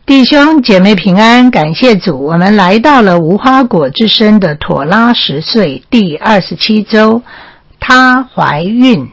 弟兄姐妹平安，感谢主，我们来到了无花果之声的妥拉10岁第27周，她怀孕。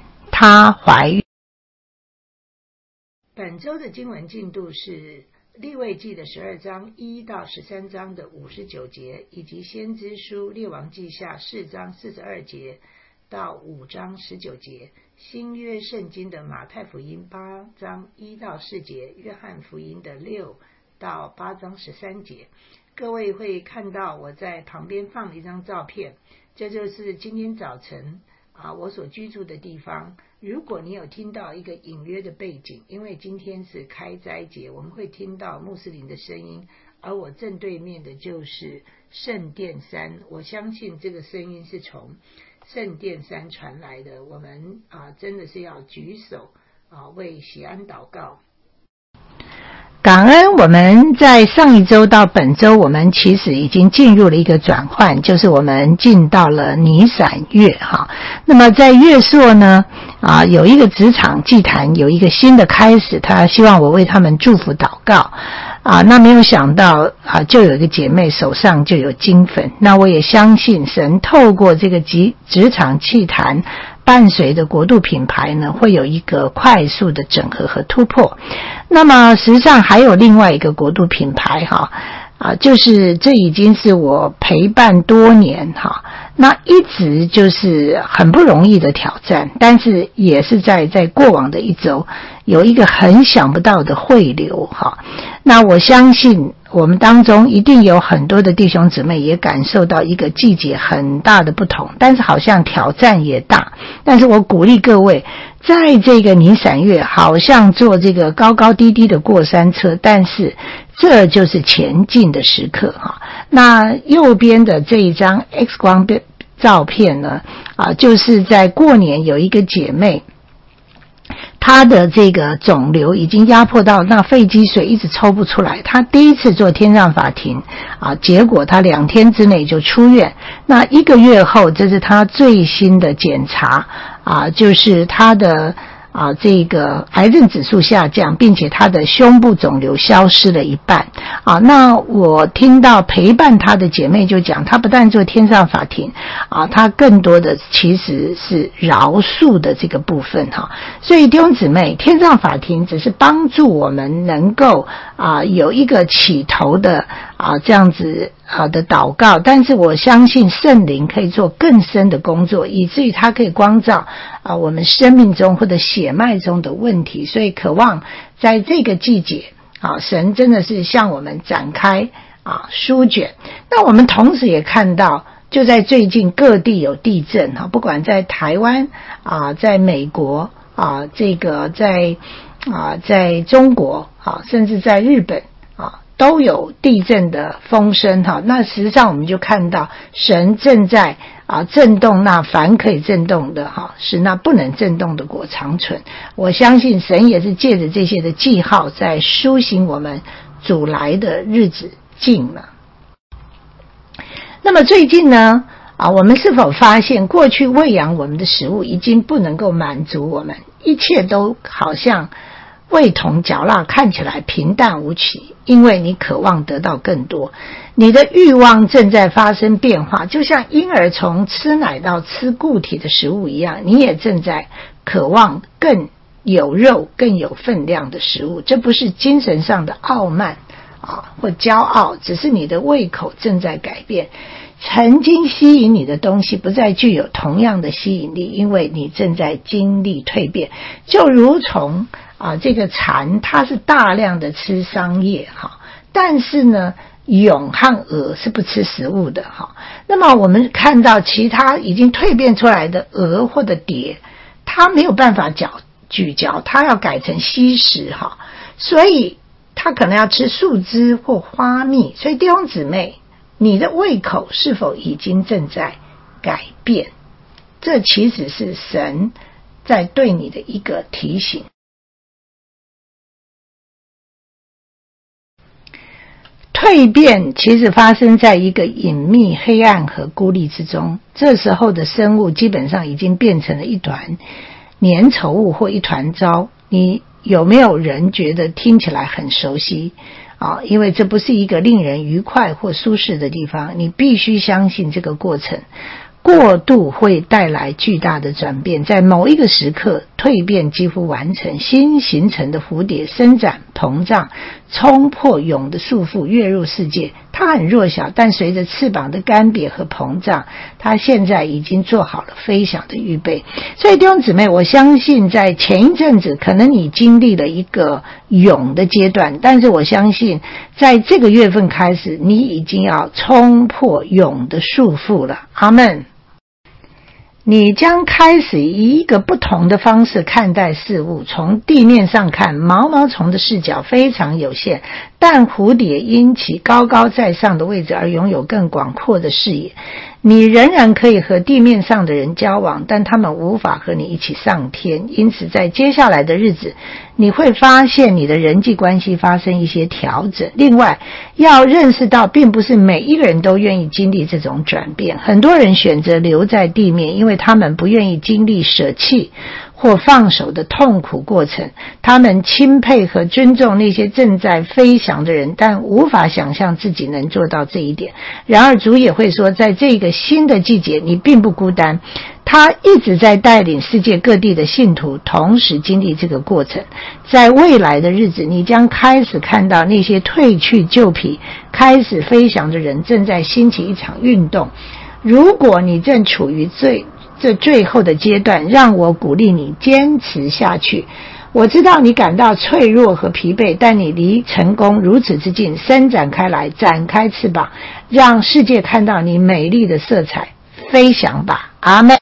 本周的经文进度是利未记的12章1到13章的59节，以及先知书列王记下4章42节到5章19节，新约圣经的马太福音8章1到4节，约翰福音的6到8章13节。各位会看到我在旁边放了一张照片，这就是今天早晨我所居住的地方。如果你有听到一个隐约的背景，因为今天是开斋节，我们会听到穆斯林的声音，而我正对面的就是圣殿山，我相信这个声音是从圣殿山传来的。我们真的是要举手为喜安祷告。感恩我们在上一周到本周，我们其实已经进入了一个转换，就是我们进到了尼散月那么在月朔呢有一个职场祭坛有一个新的开始，他希望我为他们祝福祷告那没有想到就有一个姐妹手上就有金粉，那我也相信神透过这个职场祭坛伴随的国度品牌呢，会有一个快速的整合和突破。那么实际上还有另外一个国度品牌就是这已经是我陪伴多年那一直就是很不容易的挑战，但是也是在过往的一周有一个很想不到的汇流那我相信我们当中一定有很多的弟兄姊妹也感受到一个季节很大的不同，但是好像挑战也大。但是我鼓励各位，在这个尼散月好像坐这个高高低低的过山车，但是这就是前进的时刻那右边的这一张 X 光照片呢就是在过年有一个姐妹，她的这个肿瘤已经压迫到那肺积水一直抽不出来，她第一次做天上法庭结果她2天之内就出院。那1个月后，这是她最新的检查就是她的这个癌症指数下降，并且她的胸部肿瘤消失了一半那我听到陪伴她的姐妹就讲，她不但做天上法庭她更多的其实是饶恕的这个部分所以弟兄姊妹，天上法庭只是帮助我们能够有一个起头的这样子的祷告，但是我相信圣灵可以做更深的工作，以至于它可以光照我们生命中或者血脉中的问题。所以渴望在这个季节神真的是向我们展开书卷。那我们同时也看到，就在最近各地有地震不管在台湾在美国这个在中国甚至在日本都有地震的风声那实际上我们就看到神正在震动那凡可以震动的使那不能震动的果长存。我相信神也是借着这些的记号在苏醒我们主来的日子近了。那么最近呢我们是否发现过去喂养我们的食物已经不能够满足我们，一切都好像味同嚼蜡，看起来平淡无奇，因为你渴望得到更多，你的欲望正在发生变化，就像婴儿从吃奶到吃固体的食物一样，你也正在渴望更有肉更有分量的食物。这不是精神上的傲慢或骄傲，只是你的胃口正在改变，曾经吸引你的东西不再具有同样的吸引力，因为你正在经历蜕变。就如同这个蚕它是大量的吃桑叶但是呢蛹和蛾是不吃食物的那么我们看到其他已经蜕变出来的蛾或者蝶，它没有办法咀嚼，它要改成吸食所以它可能要吃树枝或花蜜。所以弟兄姊妹，你的胃口是否已经正在改变？这其实是神在对你的一个提醒。蜕变其实发生在一个隐秘、黑暗和孤立之中，这时候的生物基本上已经变成了一团粘稠物或一团糟。你有没有人觉得听起来很熟悉因为这不是一个令人愉快或舒适的地方，你必须相信这个过程。过渡会带来巨大的转变，在某一个时刻，蜕变几乎完成，新形成的蝴蝶伸展、膨胀，冲破蛹的束缚，跃入世界。它很弱小，但随着翅膀的干瘪和膨胀，它现在已经做好了飞翔的预备。所以弟兄姊妹，我相信在前一阵子可能你经历了一个蛹的阶段，但是我相信在这个月份开始，你已经要冲破蛹的束缚了。阿们。你将开始以一个不同的方式看待事物。从地面上看，毛毛虫的视角非常有限，但蝴蝶因其高高在上的位置而拥有更广阔的视野。你仍然可以和地面上的人交往，但他们无法和你一起上天。因此在接下来的日子，你会发现你的人际关系发生一些调整。另外，要认识到并不是每一个人都愿意经历这种转变。很多人选择留在地面，因为他们不愿意经历舍弃或放手的痛苦过程。他们钦佩和尊重那些正在飞翔的人，但无法想象自己能做到这一点。然而主也会说，在这个新的季节，你并不孤单。他一直在带领世界各地的信徒同时经历这个过程。在未来的日子，你将开始看到那些褪去旧皮开始飞翔的人正在兴起一场运动。如果你正处于这最后的阶段，让我鼓励你坚持下去。我知道你感到脆弱和疲惫，但你离成功如此之近。伸展开来，展开翅膀，让世界看到你美丽的色彩。飞翔吧，阿们。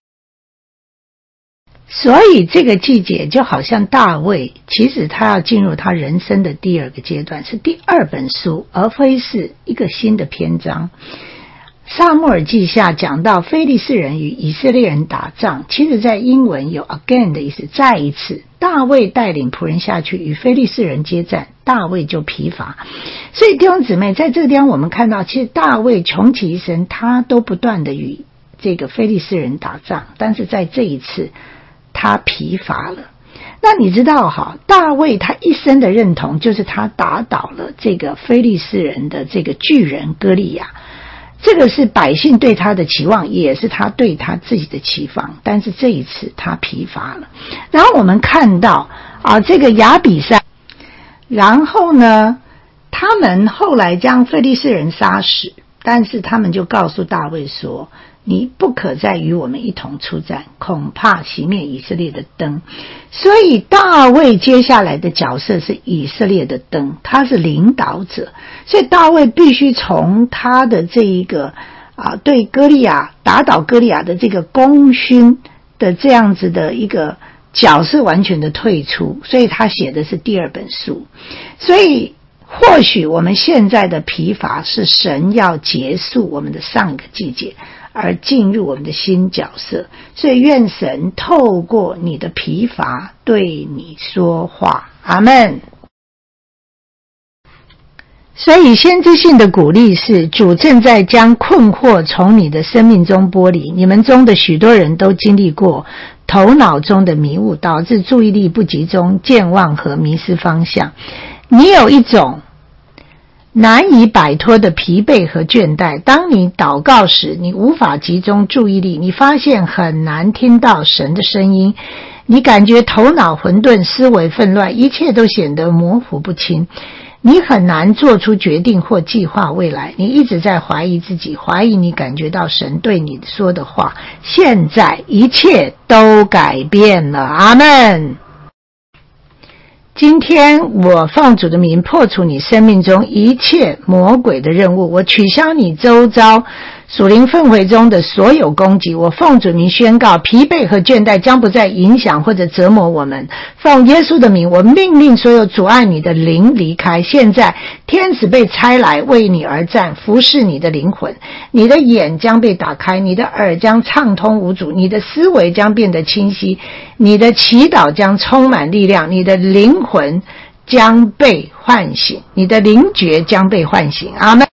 所以这个季节就好像大卫，其实他要进入他人生的第二个阶段，是第二本书，而非是一个新的篇章。撒母耳记下讲到非利士人与以色列人打仗，其实在英文有 again 的意思，再一次。大卫带领仆人下去与非利士人接战，大卫就疲乏。所以弟兄姊妹，在这个地方我们看到，其实大卫穷其一生，他都不断的与这个非利士人打仗，但是在这一次他疲乏了。那你知道大卫他一生的认同就是他打倒了这个非利士人的这个巨人歌利亚。这个是百姓对他的期望，也是他对他自己的期望，但是这一次他疲乏了。然后我们看到这个亚比赛，然后呢他们后来将非利士人杀死，但是他们就告诉大卫说，你不可再与我们一同出战，恐怕熄灭以色列的灯。所以大卫接下来的角色是以色列的灯，他是领导者。所以大卫必须从他的这一个对歌利亚打倒歌利亚的这个功勋的这样子的一个角色完全的退出，所以他写的是第二本书。所以或许我们现在的疲乏是神要结束我们的上一个季节，而进入我们的新角色。所以愿神透过你的疲乏对你说话，阿们。所以先知性的鼓励是，主正在将困惑从你的生命中剥离。你们中的许多人都经历过头脑中的迷雾，导致注意力不集中、健忘和迷失方向。你有一种难以摆脱的疲惫和倦怠。当你祷告时，你无法集中注意力，你发现很难听到神的声音，你感觉头脑混沌，思维纷乱，一切都显得模糊不清。你很难做出决定或计划未来，你一直在怀疑自己，怀疑你感觉到神对你说的话。现在一切都改变了，阿们。今天我奉主的名破除你生命中一切魔鬼的任务，我取消你周遭属灵氛围中的所有攻击。我奉主名宣告，疲惫和倦怠将不再影响或者折磨我们。奉耶稣的名，我命令所有阻碍你的灵离开。现在天使被差来为你而战，服侍你的灵魂。你的眼将被打开，你的耳将畅通无阻，你的思维将变得清晰，你的祈祷将充满力量，你的灵魂将被唤醒，你的灵觉将被唤醒。阿们。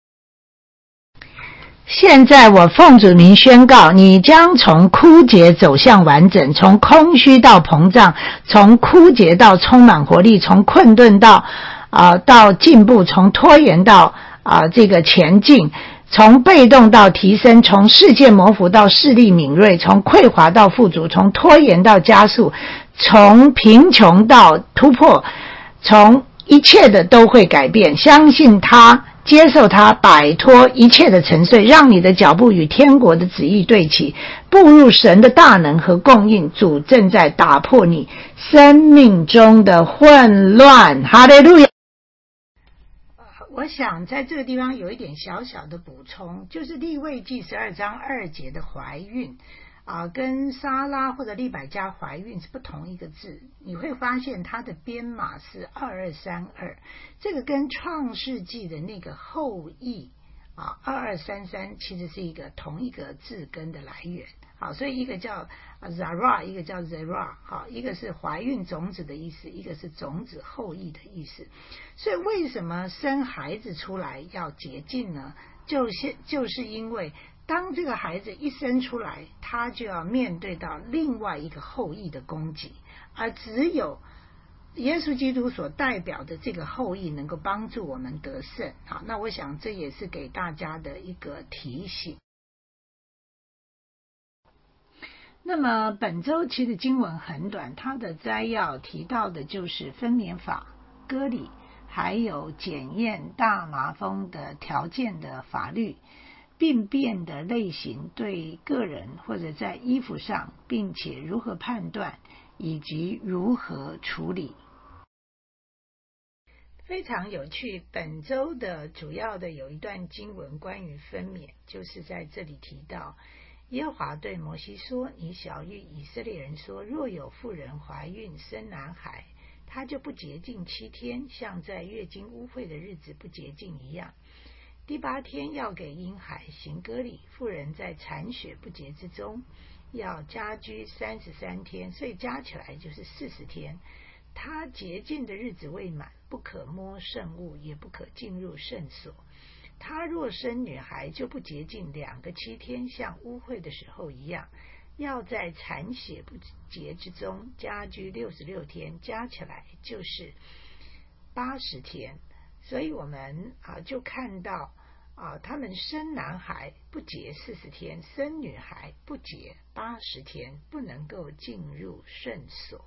现在我奉主名宣告，你将从枯竭走向完整，从空虚到膨胀，从枯竭到充满活力，从困顿到到进步，从拖延到这个前进，从被动到提升，从视界模糊到视力敏锐，从匮乏到富足，从拖延到加速，从贫穷到突破，从一切的都会改变。相信他，接受他，摆脱一切的沉睡，让你的脚步与天国的旨意对齐，步入神的大能和供应。主正在打破你生命中的混乱。哈利路亚。我想在这个地方有一点小小的补充，就是利未记12章2节的怀孕跟撒拉或者利百加怀孕是不同一个字，你会发现它的编码是2232，这个跟创世纪的那个后裔2233其实是一个同一个字根的来源。好，所以一个叫 Zara， 一个叫 Zera， 好，一个是怀孕种子的意思，一个是种子后裔的意思。所以为什么生孩子出来要洁净呢？就是因为当这个孩子一生出来，他就要面对到另外一个后裔的攻击，而只有耶稣基督所代表的这个后裔能够帮助我们得胜。好，那我想这也是给大家的一个提醒。那么本周其实经文很短，它的摘要提到的就是分娩法、割礼，还有检验大麻风的条件的法律，病变的类型对个人或者在衣服上，并且如何判断以及如何处理。非常有趣，本周的主要的有一段经文关于分娩，就是在这里提到耶和华对摩西说，你晓谕以色列人说，若有妇人怀孕生男孩，他就不洁净7天，像在月经污秽的日子不洁净一样。第8天要给婴孩行割礼，妇人在产血不洁之中要家居33天，所以加起来就是40天。他洁净的日子未满，不可摸圣物，也不可进入圣所。他若生女孩，就不洁净2个7天，像污秽的时候一样，要在产血不洁之中家居66天，加起来就是80天。所以我们就看到他们生男孩不洁40天，生女孩不洁80天，不能够进入圣所。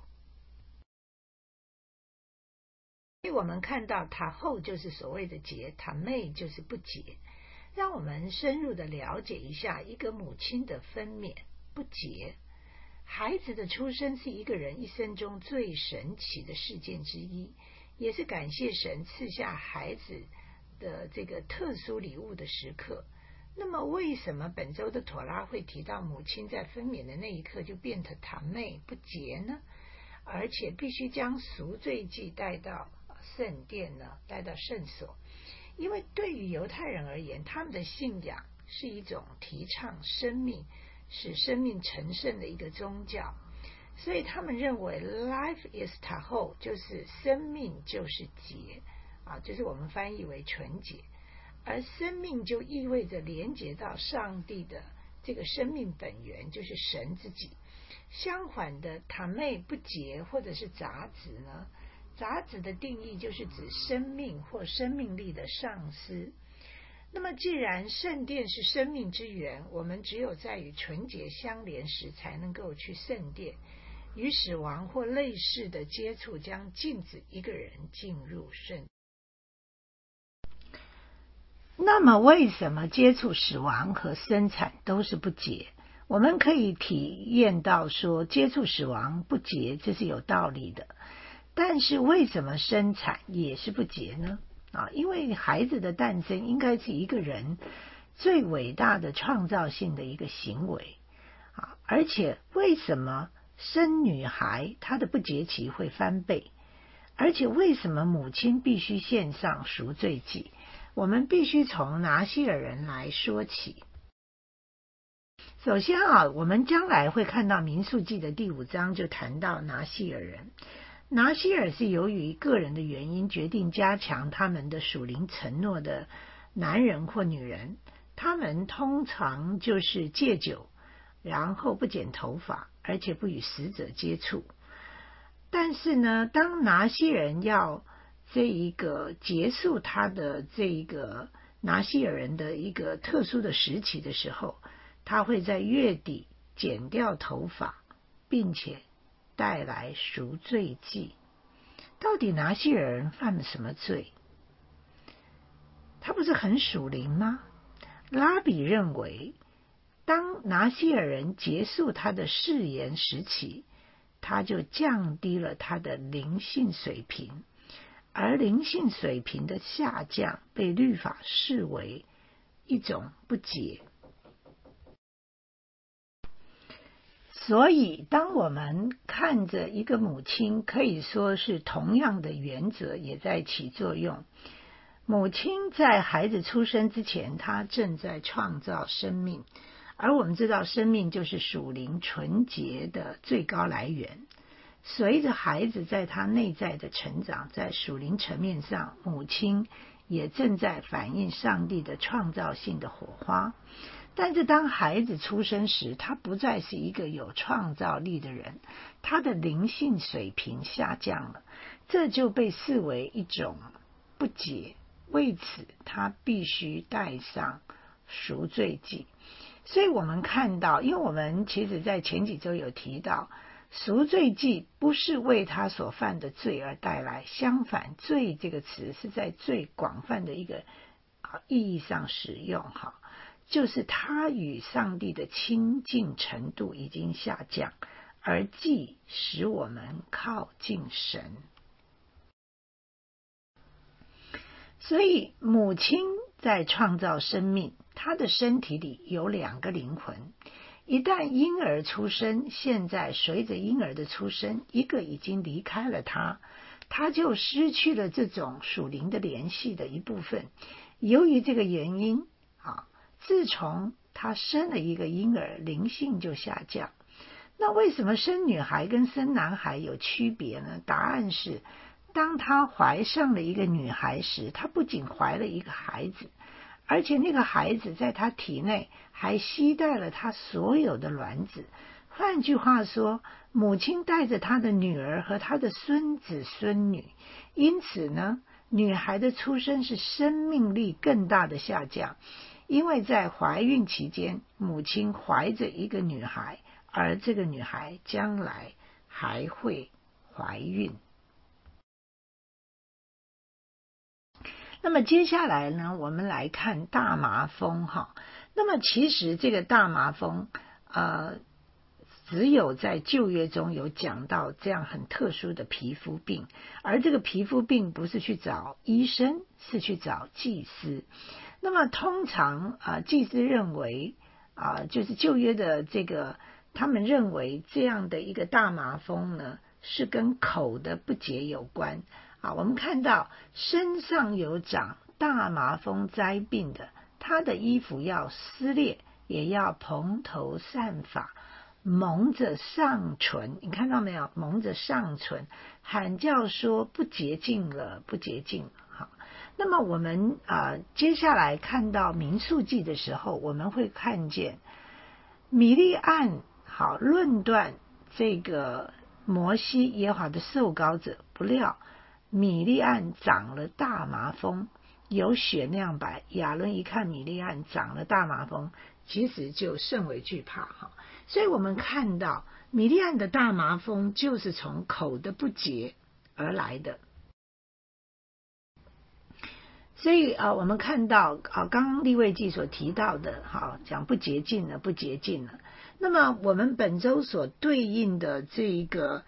所以我们看到塔后就是所谓的洁，塔妹就是不洁。让我们深入的了解一下一个母亲的分娩不洁。孩子的出生是一个人一生中最神奇的事件之一，也是感谢神赐下孩子的这个特殊礼物的时刻。那么为什么本周的妥拉会提到母亲在分娩的那一刻就变成塔妹不洁呢？而且必须将赎罪祭带到圣殿呢，带到圣所。因为对于犹太人而言，他们的信仰是一种提倡生命，使生命成圣的一个宗教，所以他们认为 life is tahor， 就是生命就是洁就是我们翻译为纯洁，而生命就意味着连接到上帝的这个生命本源，就是神自己。相反的，塔妹不洁或者是杂质呢？杂质的定义就是指生命或生命力的丧失。那么既然圣殿是生命之源，我们只有在与纯洁相连时才能够去圣殿。与死亡或类似的接触将禁止一个人进入圣。那么为什么接触死亡和生产都是不洁？我们可以体验到说接触死亡不洁，这是有道理的。但是为什么生产也是不洁呢？因为孩子的诞生应该是一个人最伟大的创造性的一个行为而且为什么生女孩她的不洁期会翻倍？而且为什么母亲必须献上赎罪祭？我们必须从拿西尔人来说起。首先我们将来会看到民数记的第5章就谈到拿西尔人。拿西尔是由于个人的原因决定加强他们的属灵承诺的男人或女人，他们通常就是戒酒，然后不剪头发，而且不与死者接触。但是呢，当拿西人要这一个结束他的这一个拿西尔人的一个特殊的时期的时候，他会在月底剪掉头发，并且带来赎罪祭。到底拿西尔人犯了什么罪？他不是很属灵吗？拉比认为，当拿西尔人结束他的誓言时期，他就降低了他的灵性水平，而灵性水平的下降被律法视为一种不洁。所以当我们看着一个母亲，可以说是同样的原则也在起作用。母亲在孩子出生之前，她正在创造生命，而我们知道生命就是属灵纯洁的最高来源。随着孩子在他内在的成长，在属灵层面上，母亲也正在反映上帝的创造性的火花。但是当孩子出生时，他不再是一个有创造力的人，他的灵性水平下降了，这就被视为一种不洁，为此他必须带上赎罪祭。所以我们看到，因为我们其实在前几周有提到，赎罪祭不是为他所犯的罪而带来，相反，罪这个词是在最广泛的一个意义上使用，就是他与上帝的亲近程度已经下降，而祭使我们靠近神。所以母亲在创造生命，她的身体里有两个灵魂。一旦婴儿出生，现在随着婴儿的出生，一个已经离开了他，他就失去了这种属灵的联系的一部分。由于这个原因，自从他生了一个婴儿，灵性就下降。那为什么生女孩跟生男孩有区别呢？答案是，当他怀上了一个女孩时，他不仅怀了一个孩子，而且那个孩子在他体内还携带了他所有的卵子。换句话说，母亲带着她的女儿和她的孙子孙女，因此呢，女孩的出生是生命力更大的下降。因为在怀孕期间，母亲怀着一个女孩，而这个女孩将来还会怀孕。那么接下来呢，我们来看大麻风那么其实这个大麻风只有在旧约中有讲到这样很特殊的皮肤病，而这个皮肤病不是去找医生，是去找祭司。那么通常祭司认为就是旧约的这个，他们认为这样的一个大麻风呢，是跟口的不洁有关我们看到身上有长大麻风灾病的，他的衣服要撕裂，也要蓬头散发，蒙着上唇。你看到没有？蒙着上唇，喊叫说不洁净了，不洁净了。那么我们接下来看到民数记的时候，我们会看见米利暗论断这个摩西耶和华的受膏者，不料米利暗长了大麻风，有血亮白。亚伦一看米利暗长了大麻风，其实就甚为惧怕所以我们看到米利暗的大麻风就是从口的不洁而来的。所以我们看到刚刚利未记所提到的讲不洁净了，不洁净了。那么我们本周所对应的这个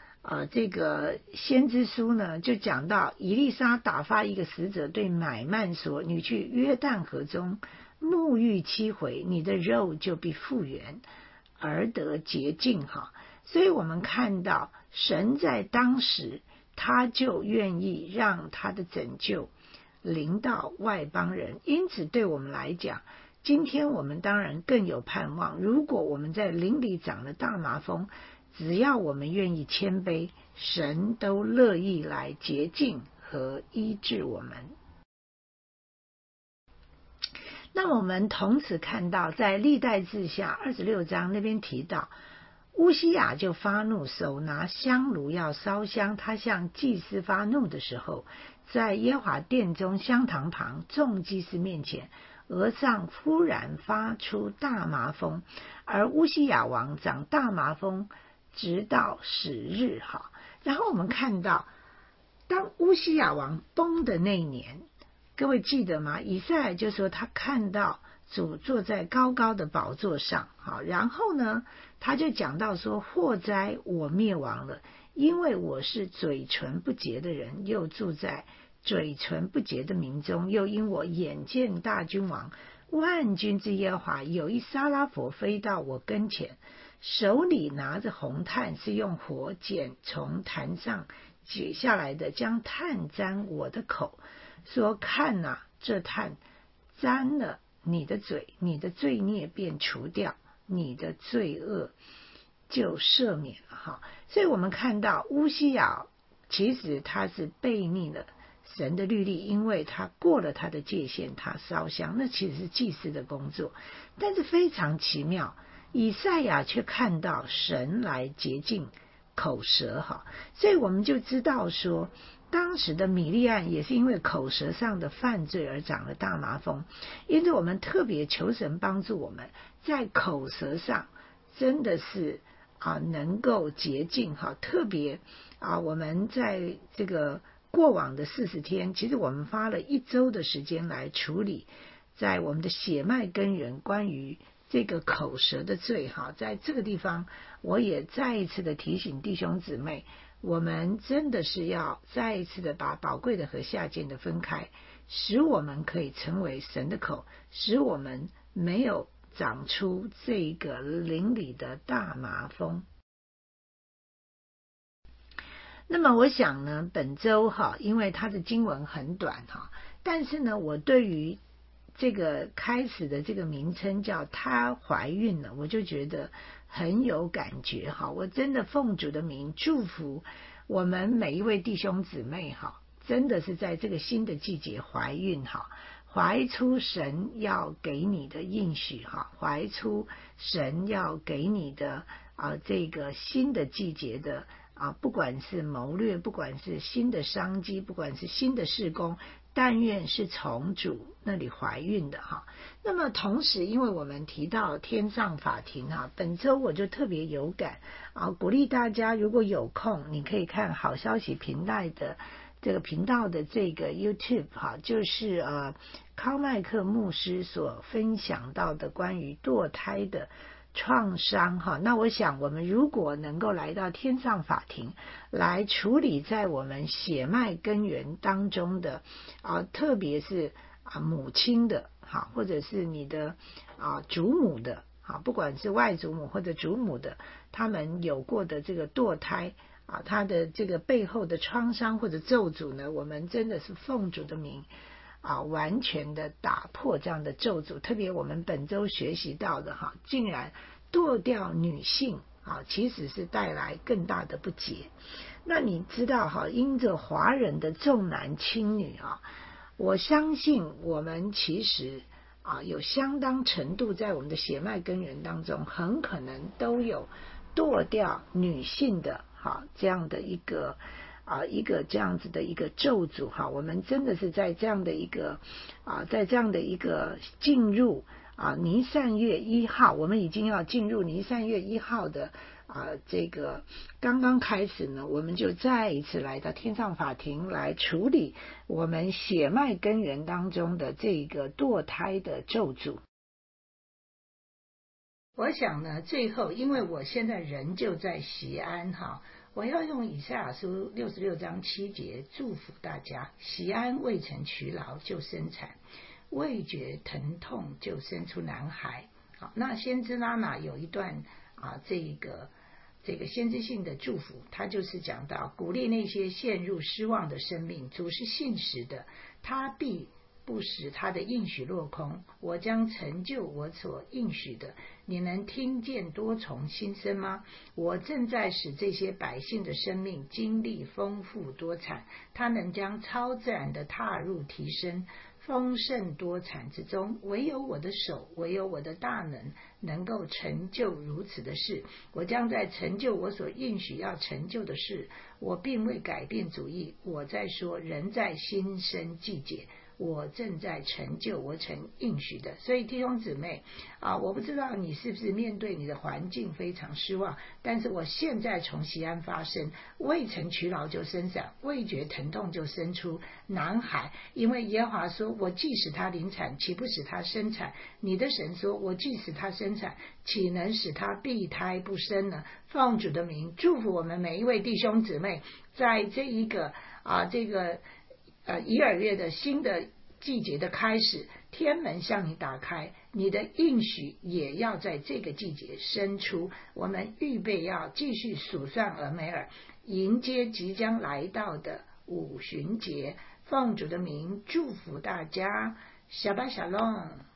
先知书呢，就讲到以利沙打发一个使者对乃縵说，你去约旦河中沐浴7回，你的肉就必复原，而得洁净所以我们看到神在当时他就愿意让他的拯救临到外邦人。因此对我们来讲，今天我们当然更有盼望。如果我们在灵里长了大麻风，只要我们愿意谦卑，神都乐意来洁净和医治我们。那我们同时看到在历代志下26章那边提到， 乌西雅就发怒，手拿香炉要烧香。他向祭司发怒的时候，在耶和华殿中香堂旁众祭司面前，额上忽然发出大麻风，而乌西雅王长大麻风，直到10日。好，然后我们看到，当乌西雅王崩的那一年，各位记得吗？以赛亚就说他看到主坐在高高的宝座上。好，然后呢，他就讲到说：祸哉，我灭亡了，因为我是嘴唇不洁的人，又住在嘴唇不洁的民中，又因我眼见大君王万军之耶和华有一撒拉佛飞到我跟前，手里拿着红炭，是用火剪从坛上解下来的，将炭沾我的口，说：看哪，这炭沾了你的嘴，你的罪孽便除掉，你的罪恶就赦免了。所以我们看到乌西雅其实他是悖逆了神的律例，因为他过了他的界限，他烧香，那其实是祭司的工作。但是非常奇妙，以赛亚却看到神来洁净口舌。所以我们就知道说，当时的米利暗也是因为口舌上的犯罪而长了大麻风。因此我们特别求神帮助我们在口舌上真的是能够洁净。特别我们在这个过往的40天，其实我们花了1周的时间来处理在我们的血脉根源关于这个口舌的罪。在这个地方我也再一次的提醒弟兄姊妹，我们真的是要再一次的把宝贵的和下贱的分开，使我们可以成为神的口，使我们没有长出这个灵里的大麻风。那么我想呢，本周因为它的经文很短但是呢，我对于这个开始的这个名称叫她怀孕了，我就觉得很有感觉。我真的奉主的名祝福我们每一位弟兄姊妹，真的是在这个新的季节怀孕，怀出神要给你的应许，怀出神要给你的这个新的季节的不管是谋略，不管是新的商机，不管是新的事工，但愿是从主那里怀孕的。那么同时因为我们提到天上法庭，本周我就特别有感鼓励大家如果有空你可以看好消息频道的这个频道的这个 YouTube， 就是康麦克牧师所分享到的关于堕胎的创伤。那我想我们如果能够来到天上法庭来处理在我们血脉根源当中的特别是母亲的或者是你的祖母的不管是外祖母或者祖母的，他们有过的这个堕胎他的这个背后的创伤或者咒诅呢，我们真的是奉主的名完全的打破这样的咒诅。特别我们本周学习到的竟然堕掉女性其实是带来更大的不洁。那你知道因着华人的重男轻女我相信我们其实有相当程度在我们的血脉根源当中很可能都有堕掉女性的这样的一个这样子的一个咒诅我们真的是在这样的一个在这样的一个进入尼散月1号，我们已经要进入尼散月1号的这个刚刚开始呢，我们就再一次来到天上法庭来处理我们血脉根源当中的这个堕胎的咒诅。我想呢，最后因为我现在人就在锡安我要用以赛亚书66章7节祝福大家：锡安未曾劬劳就生产，未觉疼痛就生出男孩。好，那先知拉玛有一段这个先知性的祝福，他就是讲到鼓励那些陷入失望的生命，主是信实的，他必不使他的应许落空，我将成就我所应许的。你能听见多重新生吗？我正在使这些百姓的生命经历丰富多产，他能将超自然的踏入提升， 丰盛多产之中，唯有我的手，唯有我的大能够成就如此的事。我将在成就我所应许要成就的事。我并未改变主意，我在说，人在新生季节，我正在成就我曾应许的。所以弟兄姊妹我不知道你是不是面对你的环境非常失望，但是我现在从西安发声，未曾劬劳就生长，未觉疼痛就生出男孩。因为耶和华说，我既使他临产，岂不使他生产？你的神说，我既使他生产，岂能使他闭胎不生呢？奉主的名祝福我们每一位弟兄姊妹，在这一个以尔月的新的季节的开始，天门向你打开，你的应许也要在这个季节生出。我们预备要继续数算俄梅尔，迎接即将来到的五旬节。奉主的名祝福大家，小巴小龙。